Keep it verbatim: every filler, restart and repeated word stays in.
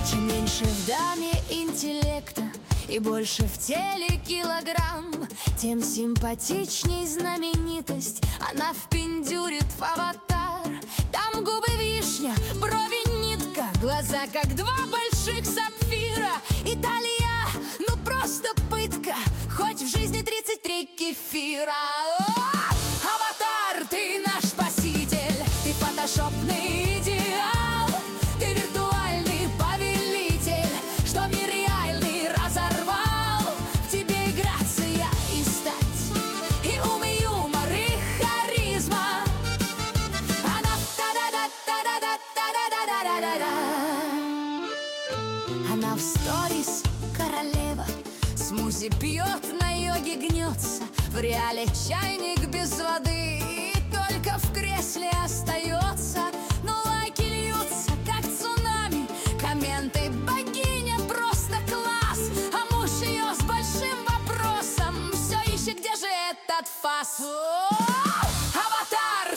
Чем меньше в даме интеллекта и больше в теле килограмм, тем симпатичней знаменитость. Она впендюрит в аватар. Там губы вишня, брови нитка, глаза как два больших сапфира. Италия, ну просто пытка, хоть в жизни тридцать три кефира. О! Аватар, ты наш спаситель, ты фотошопный идеал, ты виртуальный повелитель, что мир реальный разорвал. В тебе и грация, и стать, и ум, и юмор, и харизма. Она та-да-да-та-да-да-та-да-да-да-да-да. Она в сторис королева, смузи пьет, на йоге гнется, в реале чайник без воды, и только в кресле остается. Но лайки льются, как цунами, комменты: богиня, просто класс. А муж ее с большим вопросом все ищет, где же этот фас. О, аватар,